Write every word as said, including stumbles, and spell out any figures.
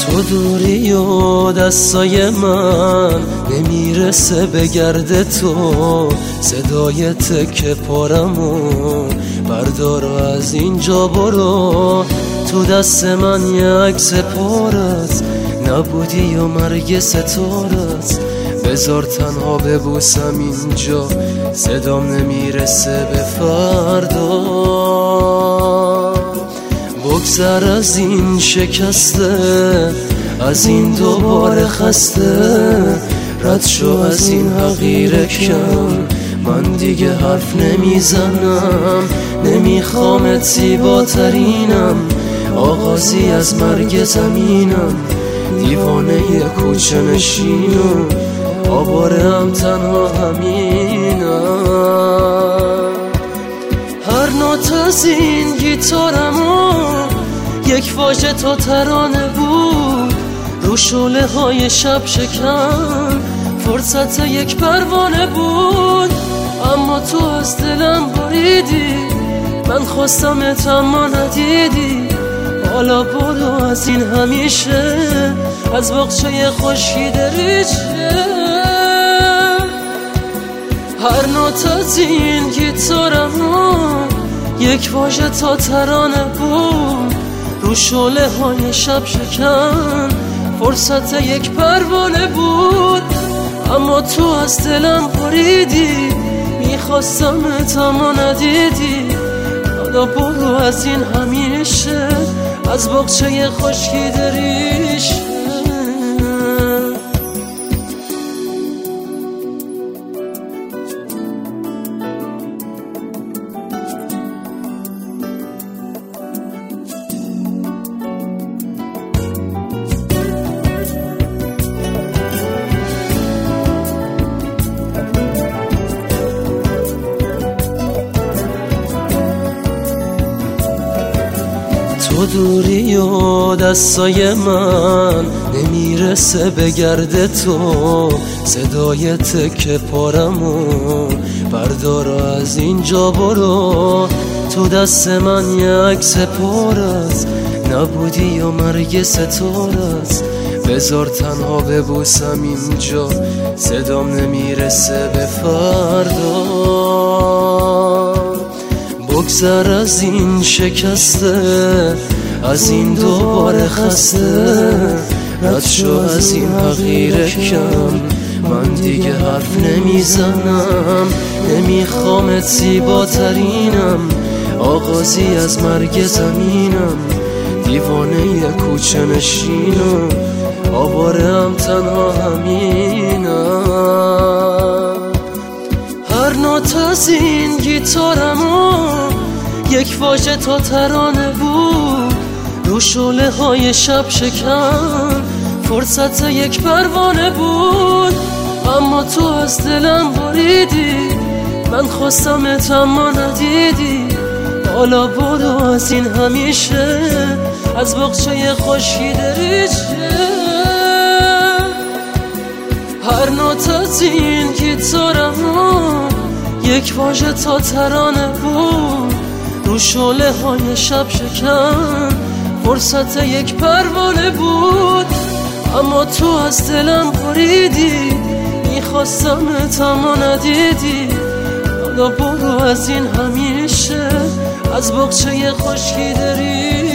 تو دوری و دستای من نمیرسه به گرد تو، صدای تکه پارمو بردار و از اینجا برو. تو دست من یه عکس پارت نبودی و مرگ ستارت، بذار تنها ببوسم اینجا، صدام نمیرسه به فردا. بگذر از این شکسته، از این دوباره خسته، رد شو از این حقیر کم، من دیگه حرف نمیزنم. نمیخوامت زیباترینم، آغازی از مرگ زمینم، دیوانه ی کوچه نشینم، آواره هم تنها همینم. هر نوت از این گیتارمو یک واژه تا ترانه بود، رو شعله های شب شکن فرصت یک پروانه بود. اما تو از دلم بریدی، من خواستمت اما ندیدی. حالا برو از این همیشه، از باغچه خشکی دریچه. هر نوت از این گیتارمو یک واژه تا ترانه بود، رو شعله های شب شکن فرصت یک پروانه بود. اما تو از دلم بریدی، میخواستمت اما ندیدی. حالا برو از این همیشه، از باغچه خشکی دریشه. تو دوری و دستای من نمیرسه به گرد تو، صدای تکه پارمو بردار و از اینجا برو. تو دست من یه عکس پارت نبودی و مرگ ستارت، بذار تنها ببوسم اینجا، صدام نمیرسه به فردا. بگذر از این شکسته، از این دوباره خسته، رد شو از این حقیر کم، من دیگه حرف نمیزنم. نمیخوامت زیباترینم، آغازی از مرگ زمینم، دیوانه ی کوچه نشینم، آواره هم تنها همینم. هر نوت از این گیتارمو یک واژه تا ترانه بود، رو شعله های شب شکن فرصت یک پروانه بود. اما تو از دلم بریدی، من خواستمت اما ندیدی. حالا برو از این همیشه، از باغچه خشکی دریچه. هر نوت از این گیتارمو یک واژه تا ترانه بود، رو شعله های شب شکن فرصت یک پروانه بود. اما تو از دلم بریدی، میخواستمت اما ندیدی. حالا برو از این همیشه، از باغچه خشکی دریچه.